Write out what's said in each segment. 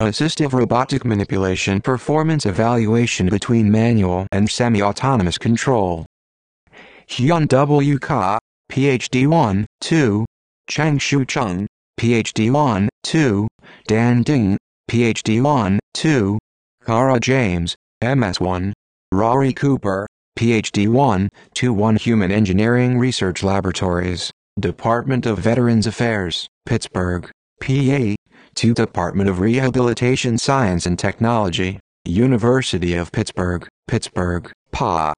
Assistive robotic manipulation performance evaluation between manual and semi-autonomous control. Hyun W. Ka, PhD 1, 2, Changshu Chung, PhD 1, 2, Dan Ding, PhD 1, 2, Kara James, MS1, Rory Cooper, PhD 1, 2 1 Human Engineering Research Laboratories, Department of Veterans Affairs, Pittsburgh, PA, 2 Department of Rehabilitation Science and Technology, University of Pittsburgh, Pittsburgh, PA.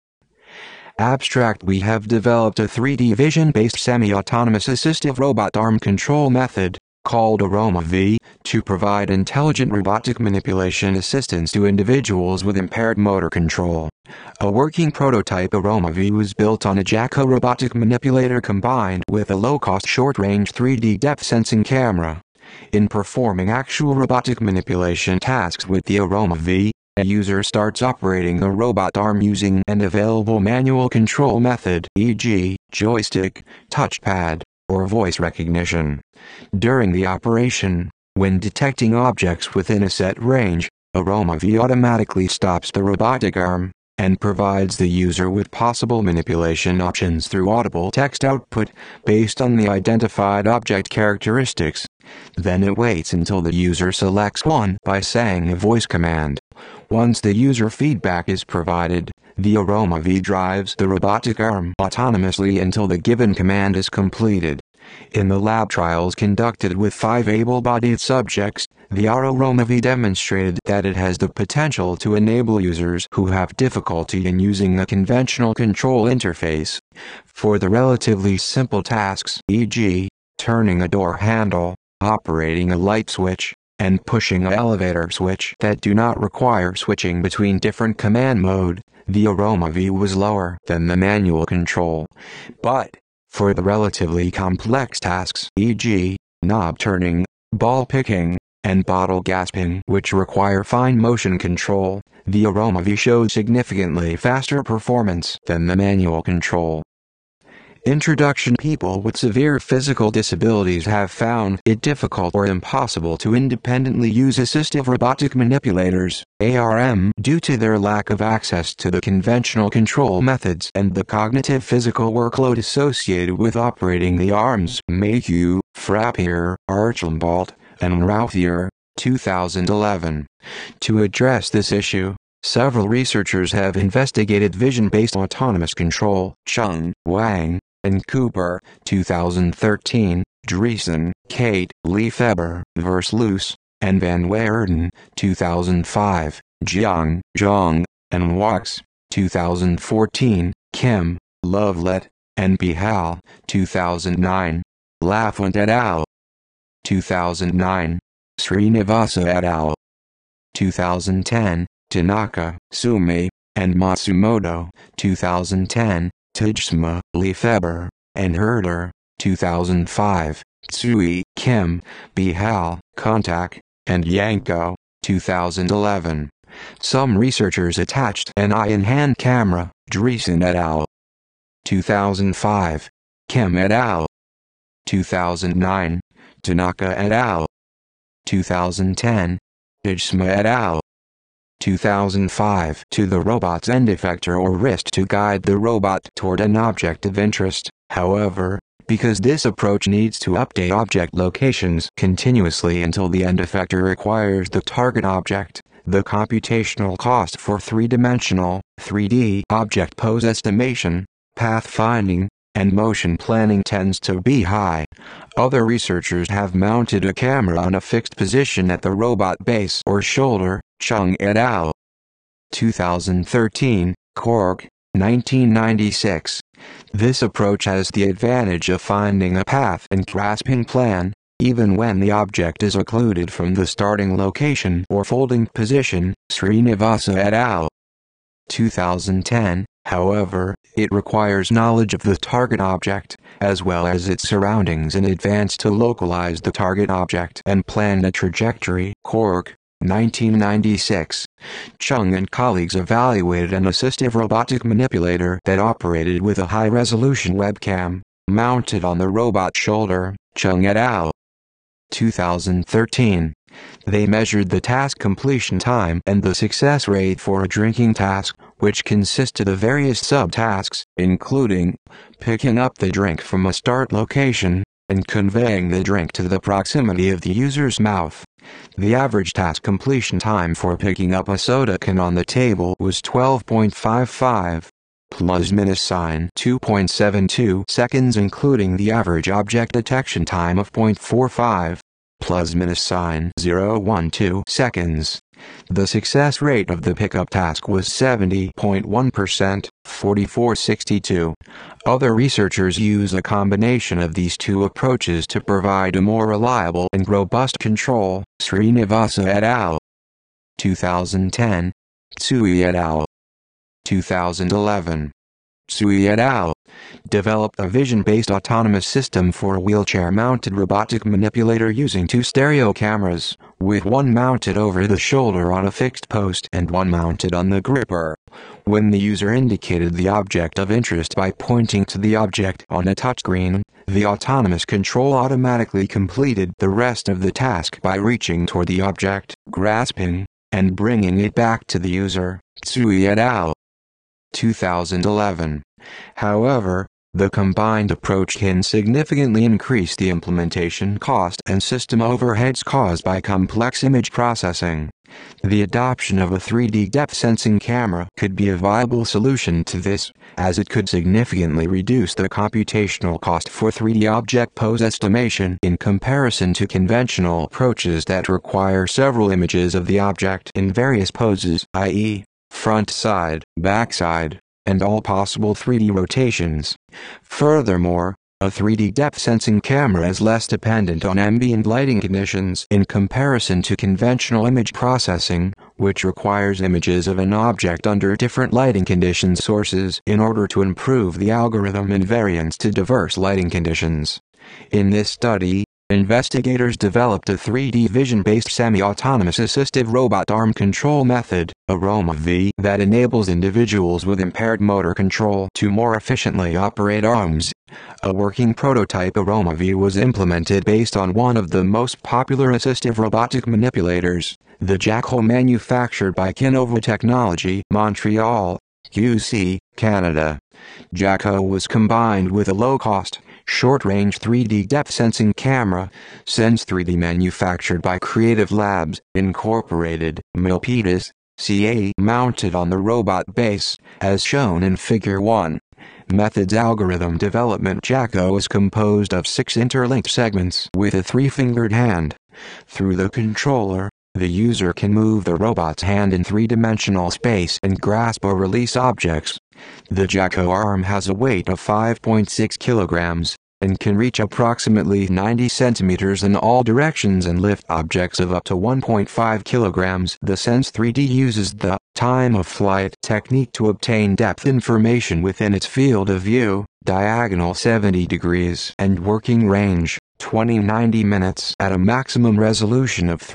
Abstract: We have developed a 3D vision-based semi-autonomous assistive robot arm control method, called AromaV, to provide intelligent robotic manipulation assistance to individuals with impaired motor control. A working prototype AromaV was built on a JACA robotic manipulator combined with a low-cost short-range 3D depth sensing camera. In performing actual robotic manipulation tasks with the AromaV, a user starts operating the robot arm using an available manual control method, e.g., joystick, touchpad, or voice recognition. During the operation, when detecting objects within a set range, AromaV automatically stops the robotic arm, and provides the user with possible manipulation options through audible text output, based on the identified object characteristics. Then it waits until the user selects one by saying a voice command. Once the user feedback is provided, the AromaV drives the robotic arm autonomously until the given command is completed. In the lab trials conducted with 5 able-bodied subjects, the AromaV demonstrated that it has the potential to enable users who have difficulty in using a conventional control interface. For the relatively simple tasks, e.g., turning a door handle, operating a light switch, and pushing an elevator switch that do not require switching between different command mode, the AromaV was lower than the manual control. But for the relatively complex tasks, e.g., knob turning, ball picking, and bottle gasping, which require fine motion control, the AromaV showed significantly faster performance than the manual control. Introduction: People with severe physical disabilities have found it difficult or impossible to independently use assistive robotic manipulators, ARM, due to their lack of access to the conventional control methods and the cognitive physical workload associated with operating the arms. Mayhew, Frappier, Archambault, and Routhier, 2011. To address this issue, several researchers have investigated vision-based autonomous control. Chung, Wang, and Cooper, 2013, Dreesen, Kate, Lefebvre, Versluis, and Van Weerden, 2005, Jiang, Zhang, and Wax, 2014, Kim, Lovelet, and Bihal, 2009, Lafont et al., 2009, Srinivasa et al., 2010, Tanaka, Sumi, and Matsumoto, 2010, Tijsma, Lefebvre, and Herder, 2005, Tsui, Kim, Bihal, Kontak, and Yanko, 2011. Some researchers attached an eye-in-hand camera, Dreesen et al., 2005, Kim et al., 2009, Tanaka et al., 2010, Tijsma et al., 2005, to the robot's end effector or wrist to guide the robot toward an object of interest. However, because this approach needs to update object locations continuously until the end effector requires the target object, the computational cost for three-dimensional, 3D object pose estimation, path finding, and motion planning tends to be high. Other researchers have mounted a camera on a fixed position at the robot base or shoulder. Chung et al., 2013, Cork, 1996. This approach has the advantage of finding a path and grasping plan, even when the object is occluded from the starting location or folding position. Srinivasa et al., 2010. However, it requires knowledge of the target object, as well as its surroundings in advance to localize the target object and plan a trajectory. Cork, 1996. Chung and colleagues evaluated an assistive robotic manipulator that operated with a high-resolution webcam, mounted on the robot shoulder. Chung et al., 2013. They measured the task completion time and the success rate for a drinking task, which consisted of various subtasks, including picking up the drink from a start location and conveying the drink to the proximity of the user's mouth. The average task completion time for picking up a soda can on the table was 12.55 plus minus sign 2.72 seconds, including the average object detection time of 0.45 plus minus sign 0.12 seconds. The success rate of the pickup task was 70.1%, 44.62. Other researchers use a combination of these two approaches to provide a more reliable and robust control. Srinivasa et al. 2010. Tsui et al. 2011. Tsui et al. Developed a vision-based autonomous system for a wheelchair-mounted robotic manipulator using two stereo cameras, with one mounted over the shoulder on a fixed post and one mounted on the gripper. When the user indicated the object of interest by pointing to the object on a touchscreen, the autonomous control automatically completed the rest of the task by reaching toward the object, grasping, and bringing it back to the user. Tsui et al. 2011. However, the combined approach can significantly increase the implementation cost and system overheads caused by complex image processing. The adoption of a 3D depth sensing camera could be a viable solution to this, as it could significantly reduce the computational cost for 3D object pose estimation in comparison to conventional approaches that require several images of the object in various poses, i.e., front side, back side, and all possible 3D rotations. Furthermore, a 3D depth sensing camera is less dependent on ambient lighting conditions in comparison to conventional image processing, which requires images of an object under different lighting condition sources in order to improve the algorithm invariance to diverse lighting conditions. In this study, investigators developed a 3D vision-based semi-autonomous assistive robot arm control method, AromaV, that enables individuals with impaired motor control to more efficiently operate arms. A working prototype AromaV was implemented based on one of the most popular assistive robotic manipulators, the Jaco, manufactured by Kinova Technology, Montreal, QC, Canada. Jaco was combined with a low-cost, short-range 3D depth sensing camera, Sense3D, manufactured by Creative Labs, Incorporated, Milpitas, CA, mounted on the robot base, as shown in Figure 1. Methods algorithm development. Jaco is composed of 6 interlinked segments with a 3-fingered hand. Through the controller, the user can move the robot's hand in 3-dimensional space and grasp or release objects. The Jaco arm has a weight of 5.6 kilograms, and can reach approximately 90 centimeters in all directions and lift objects of up to 1.5 kilograms. The Sense3D uses the time of flight technique to obtain depth information within its field of view, diagonal 70 degrees, and working range, 20-90 minutes, at a maximum resolution of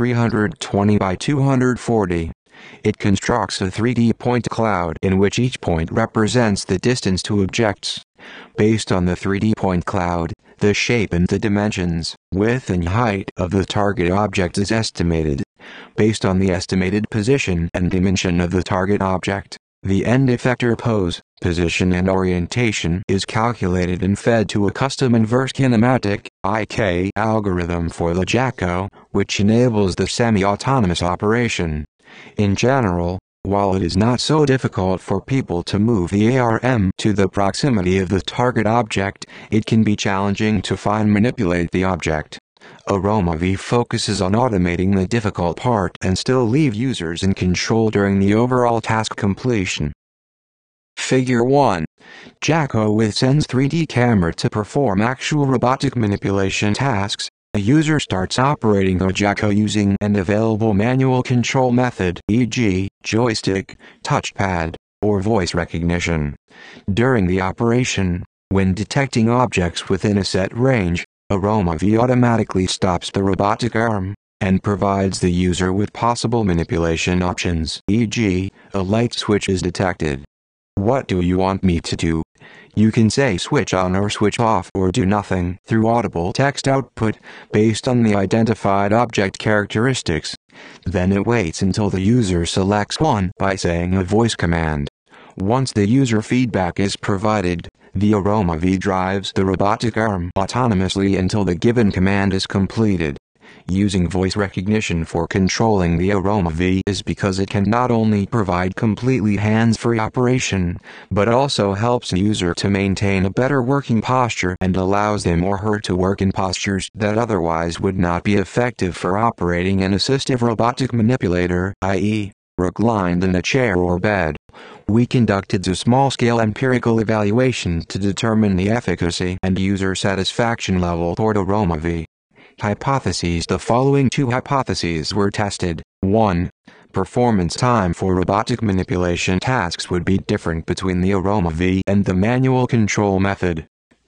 320 by 240. It constructs a 3D point cloud in which each point represents the distance to objects. Based on the 3D point cloud, the shape and the dimensions, width and height of the target object is estimated. Based on the estimated position and dimension of the target object, the end effector pose, position and orientation is calculated and fed to a custom inverse kinematic (IK) algorithm for the Jaco, which enables the semi-autonomous operation. In general, while it is not so difficult for people to move the ARM to the proximity of the target object, it can be challenging to manipulate the object. AromaV focuses on automating the difficult part and still leave users in control during the overall task completion. Figure 1. Jaco with Sense3D camera. To perform actual robotic manipulation tasks, a user starts operating the Jaco using an available manual control method, e.g., joystick, touchpad, or voice recognition. During the operation, when detecting objects within a set range, AromaV automatically stops the robotic arm, and provides the user with possible manipulation options, e.g., a light switch is detected. What do you want me to do? You can say switch on or switch off or do nothing through audible text output based on the identified object characteristics. Then it waits until the user selects one by saying a voice command. Once the user feedback is provided, the AromaV drives the robotic arm autonomously until the given command is completed. Using voice recognition for controlling the AromaV is because it can not only provide completely hands-free operation, but also helps the user to maintain a better working posture and allows him or her to work in postures that otherwise would not be effective for operating an assistive robotic manipulator, i.e., reclined in a chair or bed. We conducted a small-scale empirical evaluation to determine the efficacy and user satisfaction level toward AromaV. Hypotheses: the following two hypotheses were tested. 1. Performance time for robotic manipulation tasks would be different between the AromaV and the manual control method.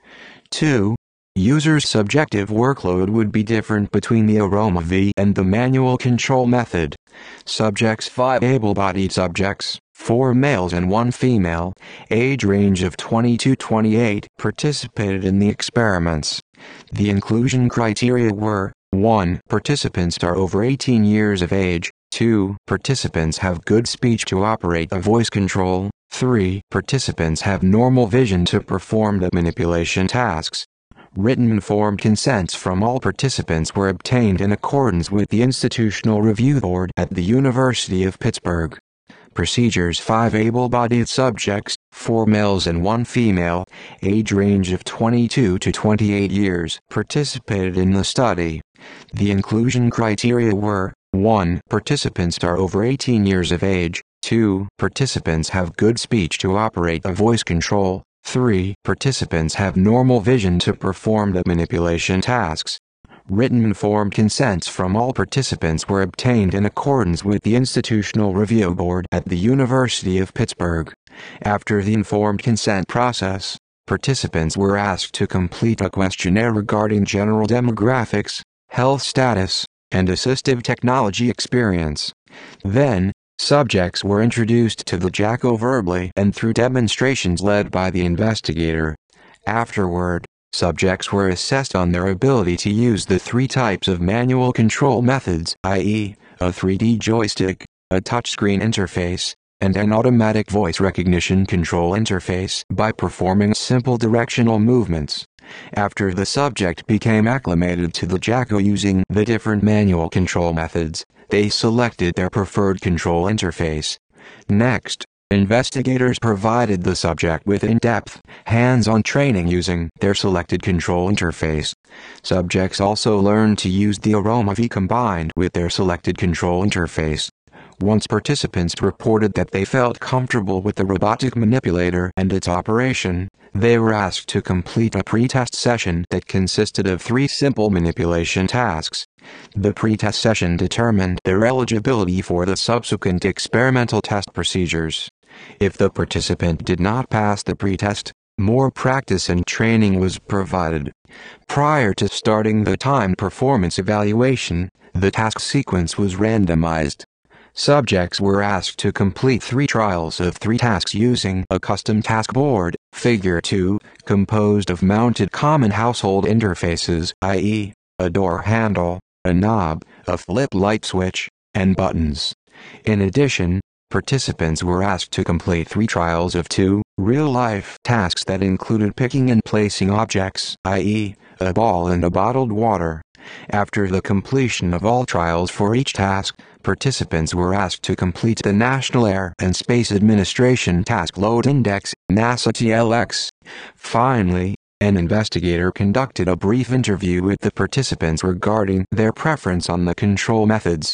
2. User's subjective workload would be different between the AromaV and the manual control method. Subjects: 5 able-bodied subjects, 4 males and 1 female, age range of 20 to 28, participated in the experiments. The inclusion criteria were: 1. Participants are over 18 years of age. 2. Participants have good speech to operate a voice control. 3. Participants have normal vision to perform the manipulation tasks. Written informed consents from all participants were obtained in accordance with the Institutional Review Board at the University of Pittsburgh. Procedures: 5 able-bodied subjects, 4 males and 1 female, age range of 22 to 28 years, participated in the study. The inclusion criteria were: 1. Participants are over 18 years of age. 2. Participants have good speech to operate a voice control. 3. Participants have normal vision to perform the manipulation tasks. Written informed consents from all participants were obtained in accordance with the Institutional Review Board at the University of Pittsburgh. After the informed consent process, participants were asked to complete a questionnaire regarding general demographics, health status, and assistive technology experience. Then, subjects were introduced to the JACO verbally and through demonstrations led by the investigator. Afterward, subjects were assessed on their ability to use the 3 types of manual control methods, i.e., a 3D joystick, a touchscreen interface, and an automatic voice recognition control interface by performing simple directional movements. After the subject became acclimated to the JACO using the different manual control methods, they selected their preferred control interface. Next, investigators provided the subject with in-depth, hands-on training using their selected control interface. Subjects also learned to use the AromaV combined with their selected control interface. Once participants reported that they felt comfortable with the robotic manipulator and its operation, they were asked to complete a pre-test session that consisted of 3 simple manipulation tasks. The pre-test session determined their eligibility for the subsequent experimental test procedures. If the participant did not pass the pre-test, more practice and training was provided. Prior to starting the timed performance evaluation, the task sequence was randomized. Subjects were asked to complete 3 trials of 3 tasks using a custom task board, Figure 2, composed of mounted common household interfaces, i.e., a door handle, a knob, a flip light switch, and buttons. In addition, participants were asked to complete 3 trials of 2 real-life tasks that included picking and placing objects, i.e., a ball and a bottled water. After the completion of all trials for each task, participants were asked to complete the National Air and Space Administration Task Load Index, NASA TLX. Finally, an investigator conducted a brief interview with the participants regarding their preference on the control methods.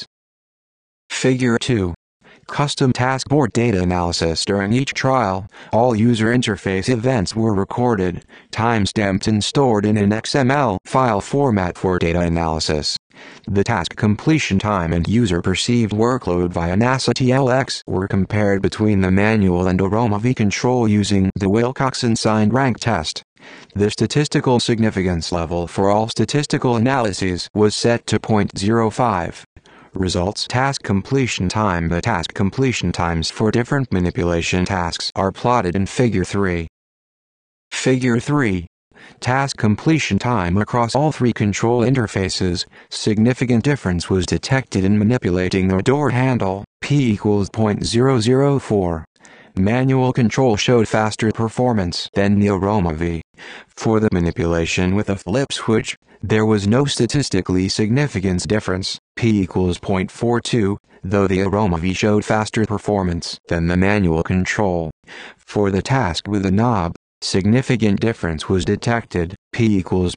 Figure 2. Custom task board data analysis. During each trial, all user interface events were recorded, time-stamped and stored in an XML file format for data analysis. The task completion time and user perceived workload via NASA TLX were compared between the manual and AromaV control using the Wilcoxon-signed rank test. The statistical significance level for all statistical analyses was set to 0.05. Results: task completion time. The task completion times for different manipulation tasks are plotted in Figure 3. Figure 3. Task completion time across all three control interfaces. Significant difference was detected in manipulating the door handle, P equals 0.004. Manual control showed faster performance than the Aroma V. For the manipulation with a flip switch, there was no statistically significant difference, P equals 0.42, though the Aroma V showed faster performance than the manual control. For the task with the knob, significant difference was detected, P equals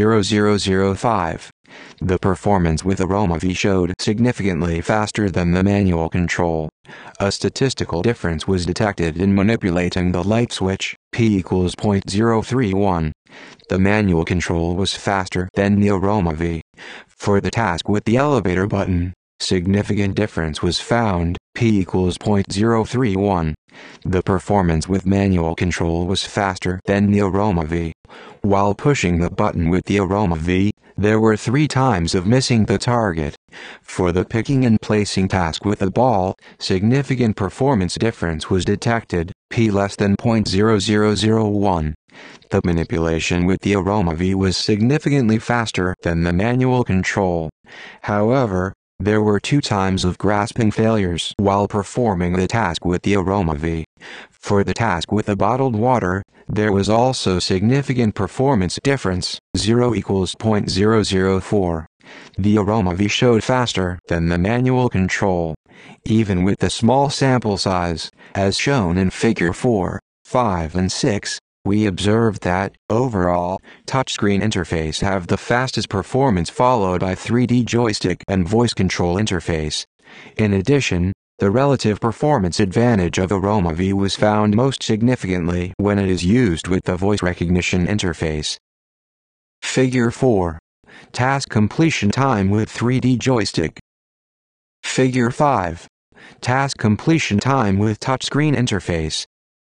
0.0005. The performance with Aroma V showed significantly faster than the manual control. A statistical difference was detected in manipulating the light switch, P equals 0.031. The manual control was faster than the Aroma V. For the task with the elevator button, significant difference was found, P equals 0.031. The performance with manual control was faster than the Aroma V. While pushing the button with the Aroma V, there were 3 times of missing the target. For the picking and placing task with the ball, significant performance difference was detected, P less than 0.0001. The manipulation with the Aroma V was significantly faster than the manual control. However, there were 2 times of grasping failures while performing the task with the Aroma V. For the task with the bottled water, there was also significant performance difference, 0 equals 0.004. The Aroma V showed faster than the manual control. Even with the small sample size, as shown in Figure 4, 5 and 6, we observed that, overall, touchscreen interface have the fastest performance followed by 3D joystick and voice control interface. In addition, the relative performance advantage of Aroma V was found most significantly when it is used with the voice recognition interface. Figure 4. Task completion time with 3D joystick. Figure 5. Task completion time with touchscreen interface.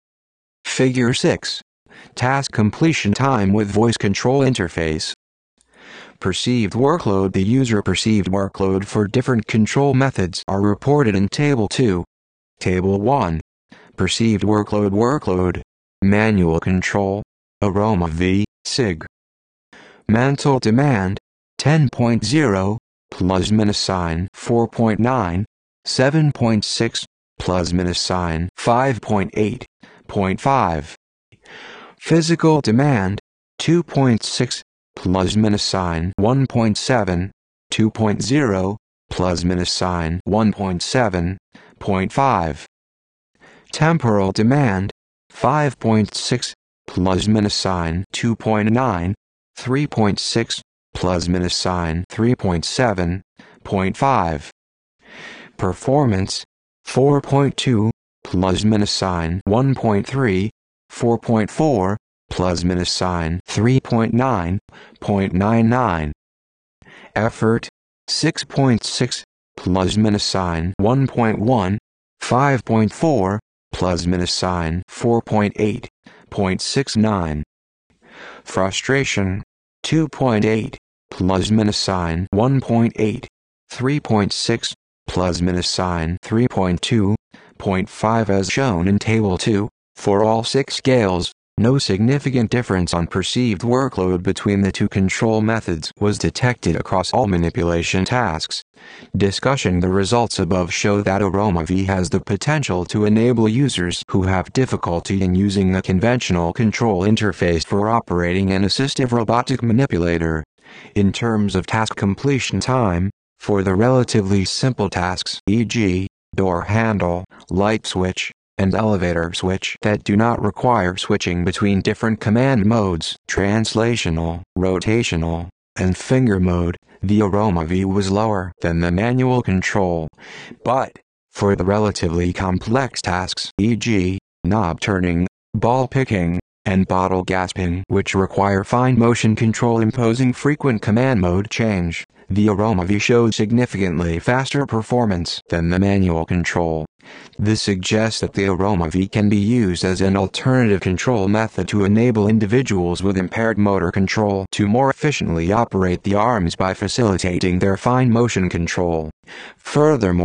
Figure 6. Task completion time with voice control interface. Perceived workload. The user perceived workload for different control methods are reported in Table 2. Table 1. Perceived workload. Manual control. Aroma V, SIG. Mental demand, 10.0, plus minus sign 4.9, 7.6, plus minus sign 5.8.5. Physical demand, 2.6, plus minus sign 1.7, 2.0, plus minus sign 1.7.5. Temporal demand, 5.6, plus minus sign 2.9, 3.6, plus minus sign 3.7.5. Performance, 4.2, plus minus sign 1.3, 4.4, plus minus sign 3.9.99. Effort, 6.6, plus minus sign 1.1, 5.4, plus minus sign 4.8.69. Frustration, 2.8, plus minus sign 1.8, 3.6, plus minus sign 3.2.5 as shown in Table 2. For all 6 scales, no significant difference on perceived workload between the 2 control methods was detected across all manipulation tasks. Discussing the results above show that Aroma V has the potential to enable users who have difficulty in using the conventional control interface for operating an assistive robotic manipulator. In terms of task completion time, for the relatively simple tasks, e.g., door handle, light switch, and elevator switch that do not require switching between different command modes, translational, rotational, and finger mode, the Aroma V was lower than the manual control. But, for the relatively complex tasks, e.g., knob turning, ball picking, and bottle gasping, which require fine motion control imposing frequent command mode change, the Aroma V showed significantly faster performance than the manual control. This suggests that the Aroma V can be used as an alternative control method to enable individuals with impaired motor control to more efficiently operate the arms by facilitating their fine motion control. Furthermore,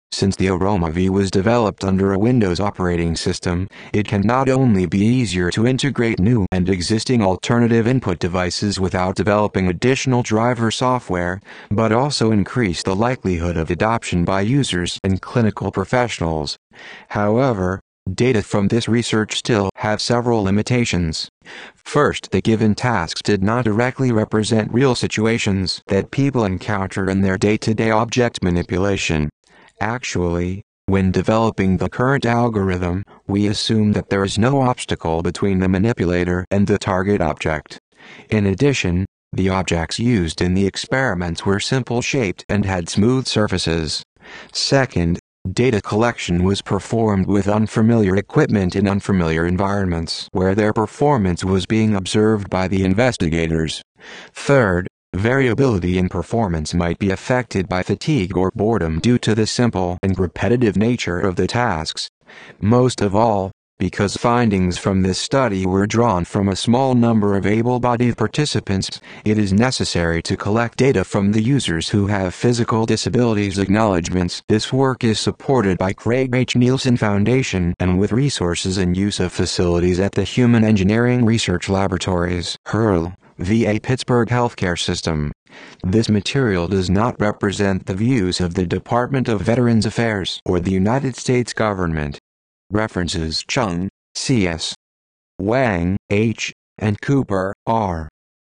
Since the Aroma V was developed under a Windows operating system, it can not only be easier to integrate new and existing alternative input devices without developing additional driver software, but also increase the likelihood of adoption by users and clinical professionals. However, data from this research still have several limitations. First, the given tasks did not directly represent real situations that people encounter in their day-to-day object manipulation. Actually, when developing the current algorithm, we assume that there is no obstacle between the manipulator and the target object. In addition, the objects used in the experiments were simple-shaped and had smooth surfaces. Second, data collection was performed with unfamiliar equipment in unfamiliar environments where their performance was being observed by the investigators. Third, variability in performance might be affected by fatigue or boredom due to the simple and repetitive nature of the tasks. Most of all, because findings from this study were drawn from a small number of able-bodied participants, it is necessary to collect data from the users who have physical disabilities acknowledgements. This work is supported by Craig H. Nielsen Foundation and with resources and use of facilities at the Human Engineering Research Laboratories, HERL, VA Pittsburgh Healthcare System. This material does not represent the views of the Department of Veterans Affairs or the United States government. References: Chung, C.S. Wang, H., and Cooper, R.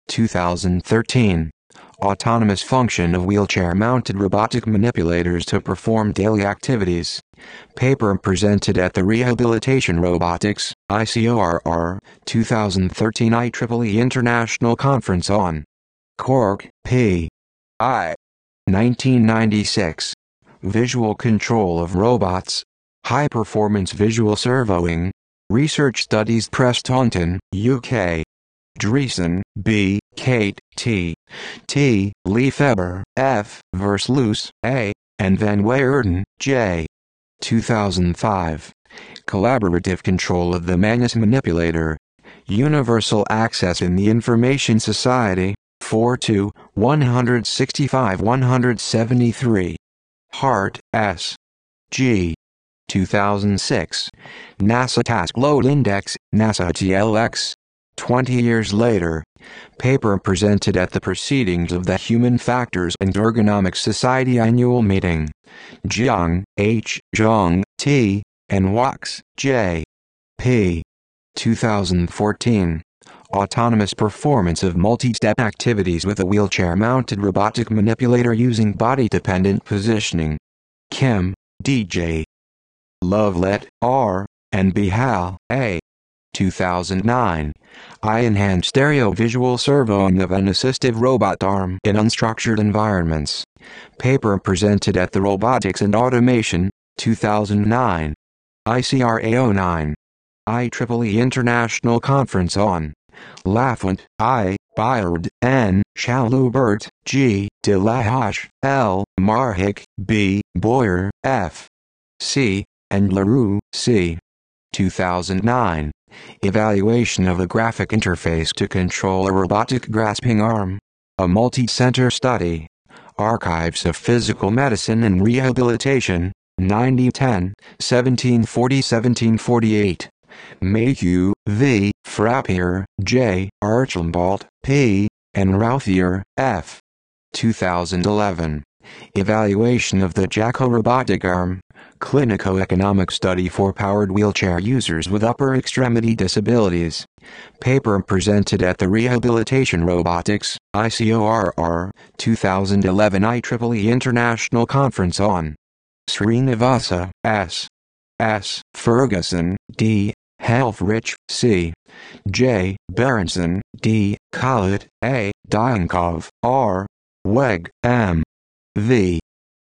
2013. Autonomous function of wheelchair-mounted robotic manipulators to perform daily activities. Paper presented at the Rehabilitation Robotics, ICORR, 2013 IEEE International Conference on Cork, P. I. 1996. Visual Control of Robots. High-Performance Visual Servoing. Research Studies Press Taunton, UK. Dreesen, B., Kate, T. T. Lefebvre, F. Versluis, A. and Van Weerden, J. 2005. Collaborative Control of the Manus Manipulator. Universal Access in the Information Society, 4 165-173. Hart, S. G. 2006. NASA Task Load Index, NASA TLX. 20 years later. Paper presented at the Proceedings of the Human Factors and Ergonomics Society Annual Meeting. Jiang, H. Zhang, T. and Wax, J. P. 2014. Autonomous Performance of Multi-Step Activities with a Wheelchair-Mounted Robotic Manipulator Using Body-Dependent Positioning. Kim, D.J. Lovelet, R. and Bihal, A. 2009. Eye-enhanced stereo-visual servoing of an assistive robot arm in unstructured environments. Paper presented at the Robotics and Automation, 2009. ICRA 09. IEEE International Conference on Lafont, I. Byard, N. Chalubert, G. De La Hache, L. Marhik, B. Boyer, F. C. and LaRue, C. 2009. Evaluation of a graphic interface to control a robotic grasping arm. A multi-center study. Archives of Physical Medicine and Rehabilitation, 9010, 1740-1748. Mayhew, V., Frappier, J., Archambault, P., and Routhier, F. 2011. Evaluation of the Jacko robotic arm. Clinico-economic study for powered wheelchair users with upper extremity disabilities. Paper presented at the Rehabilitation Robotics, ICORR, 2011 IEEE International Conference on Srinivasa, S. S. Ferguson, D. Helfrich, C. J. Berenson, D. Collett, A. Dyankov, R. Weg, M. V.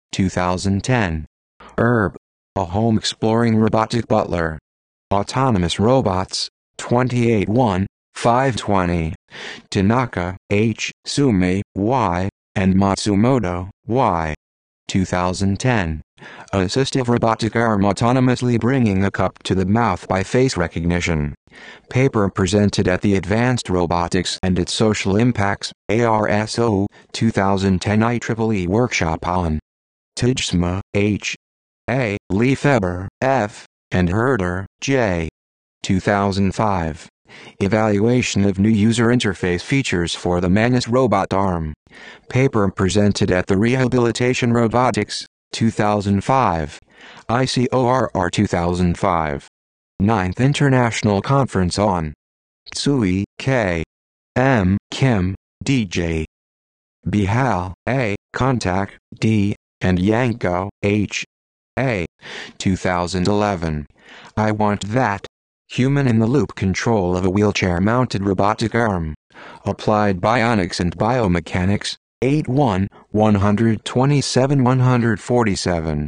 2010. Herb. A Home Exploring Robotic Butler. Autonomous Robots, 28-1, 520. Tanaka, H. Sumi, Y. and Matsumoto, Y. 2010. Assistive robotic arm autonomously bringing a cup to the mouth by face recognition. Paper presented at the Advanced Robotics and its Social Impacts, ARSO, 2010 IEEE Workshop on Tijsma, H. A. Lefebvre, F. and Herder, J. 2005. Evaluation of new user interface features for the Manus robot arm. Paper presented at the Rehabilitation Robotics, 2005. ICORR 2005. 9th International Conference on Tsui, K. M. Kim, DJ. Bihal, A. Contact, D. and Yanko, H. A. 2011. I Want That. Human-in-the-loop control of a wheelchair-mounted robotic arm. Applied Bionics and Biomechanics, 8-1, 127-147.